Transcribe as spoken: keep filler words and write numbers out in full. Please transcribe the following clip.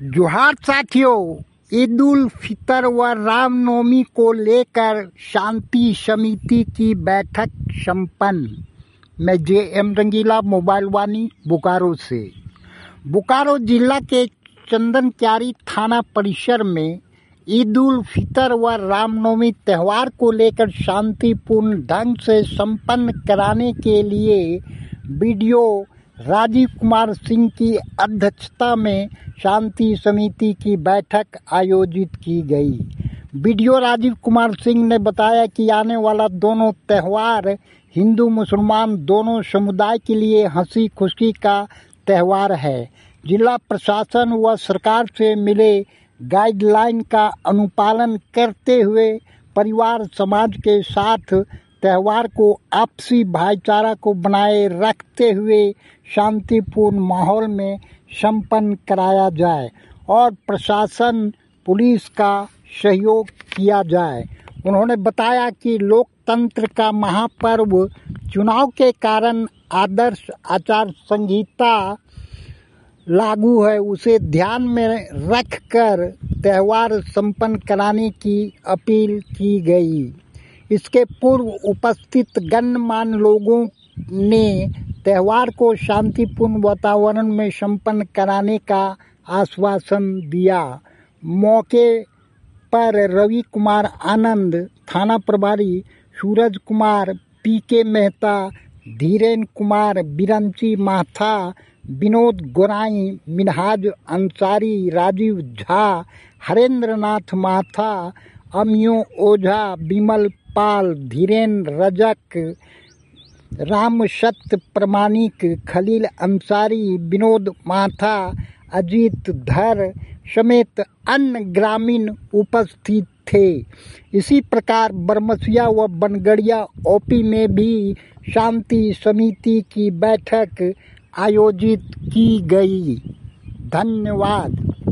जोहार साथियों, ईद उल फितर व रामनवमी को लेकर शांति समिति की बैठक संपन्न। मैं जे एम रंगीला, मोबाइल वानी, बोकारो से। बोकारो जिला के चंदनक्यारी थाना परिसर में ईद उल फितर व रामनवमी त्यौहार को लेकर शांतिपूर्ण ढंग से संपन्न कराने के लिए बीडीओ राजीव कुमार सिंह की अध्यक्षता में शांति समिति की बैठक आयोजित की गई। बीडीओ राजीव कुमार सिंह ने बताया कि आने वाला दोनों त्यौहार हिंदू मुसलमान दोनों समुदाय के लिए हंसी खुशी का त्यौहार है। जिला प्रशासन व सरकार से मिले गाइडलाइन का अनुपालन करते हुए परिवार समाज के साथ त्यौहार को आपसी भाईचारा को बनाए रखते हुए शांतिपूर्ण माहौल में संपन्न कराया जाए और प्रशासन पुलिस का सहयोग किया जाए। उन्होंने बताया कि लोकतंत्र का महापर्व चुनाव के कारण आदर्श आचार संहिता लागू है, उसे ध्यान में रखकर त्यौहार संपन्न कराने की अपील की गई। इसके पूर्व उपस्थित गणमान्य लोगों ने त्यौहार को शांतिपूर्ण वातावरण में संपन्न कराने का आश्वासन दिया। मौके पर रवि कुमार आनंद, थाना प्रभारी सूरज कुमार, पी के मेहता, धीरेन कुमार, बिरंची माथा, विनोद गोराई, मिनहाज अंसारी, राजीव झा, हरेंद्र नाथ माथा, अमियो ओझा, विमल पाल, धीरेन रजक, राम सत्य प्रमाणिक, खलील अंसारी, विनोद माथा, अजीत धर समेत अन्य ग्रामीण उपस्थित थे। इसी प्रकार बरमसिया व बनगड़िया ओपी में भी शांति समिति की बैठक आयोजित की गई। धन्यवाद।